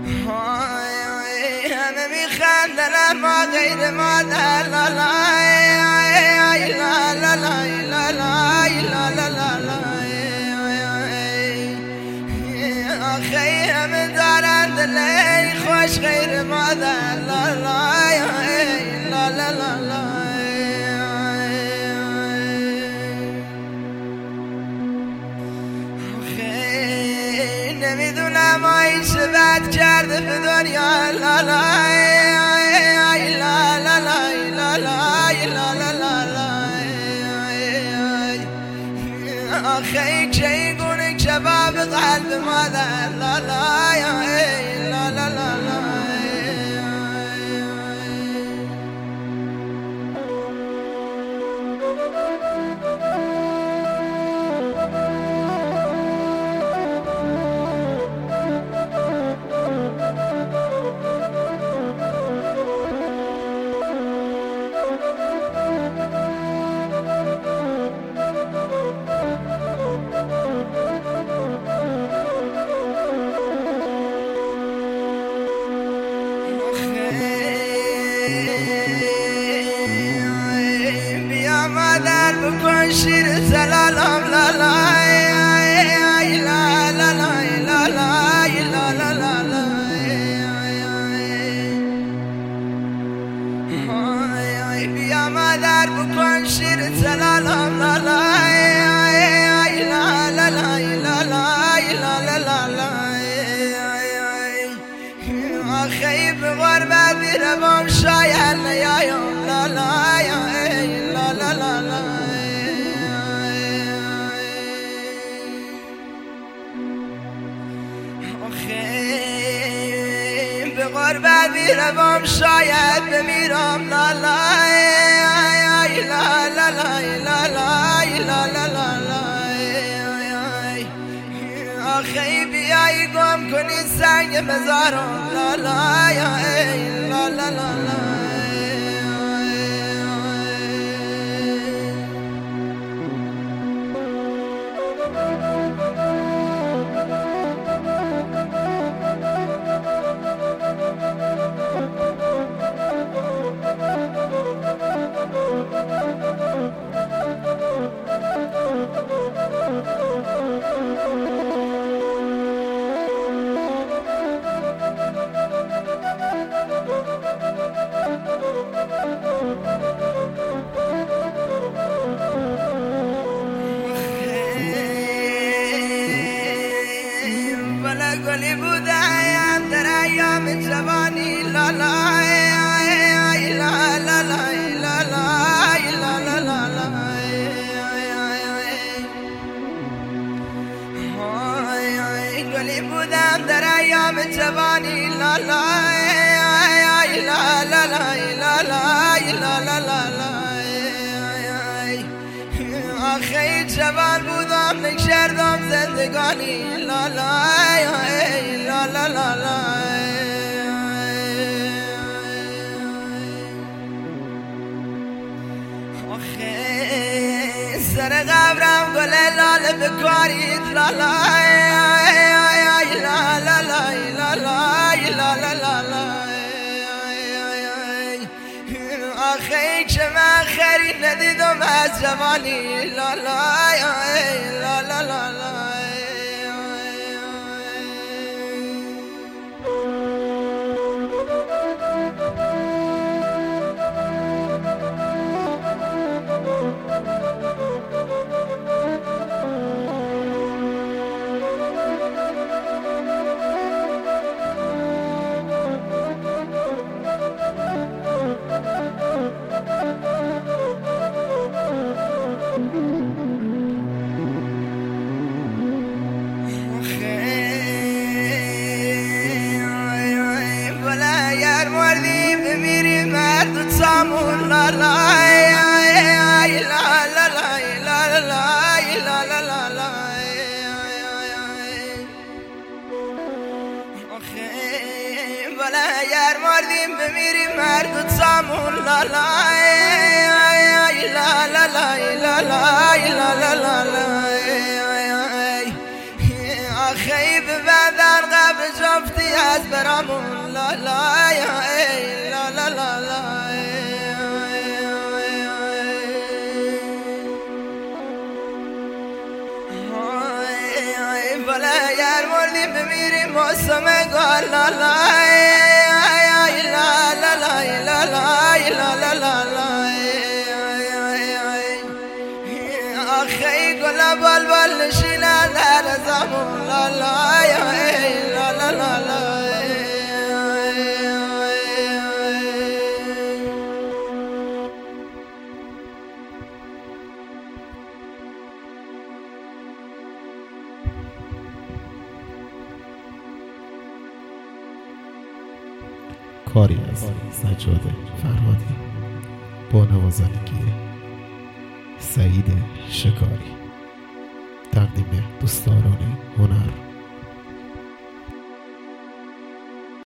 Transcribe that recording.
همه میخندن ما غیر مادر. لا لا لا لا لا لا لا لا آخی همه دارن دلی خوش غیر مادر. لا لا لا لا لا نمیدونم آیش بد کرده به دنیا. لا لا لا لا لا لا لا آخی که گونه کباب قلب مادر. لا لا لا لا لا بیا مادر بکن شیر زلالم. لا لا لا لا لا لا لا لا بیا مادر بکن شیر زلالم. لا لا لا لا لا لا لا آخی به غربت میروم شاید نیایم. لا لا لا لا لا لا آخی به غربت میروم شاید بمیرم. لا لا لا لا لا لا لا لا آخی بیایی گم کنی سنگ مزارم. لا لا لا لا لا گلی بودم در ایام جوانی. لا لا لا لا لا لا لا گلی بودم در ایام جوانی. لا لا لا لا لا لا آخی جوان بودم نکردم زندگانی. لا لا لا لا لا لا آخی سر قبرم گل لاله بکارید. لا لا لا لا لا لا لا لا آخی که من خرید ندیدم از جوانی. لا لا لا لا لا لا سامون. لا لا لا لا لا لا لا لا ولا یار مردیم بمیریم مرد سامون. لا لا لا لا لا لا لا لا آخی به بدن قبل گفتی از برامون لا لا لا لا لا لا بله گر مردیم بمیریم موسم گل لا لا لا لا لا لا لا لا آخی گل بلبل نشینه در زمون لا لا لا لا لا کاری از سجاد فرهادی با نوازندگی سعید شکاری، تقدیم دوستداران هنر.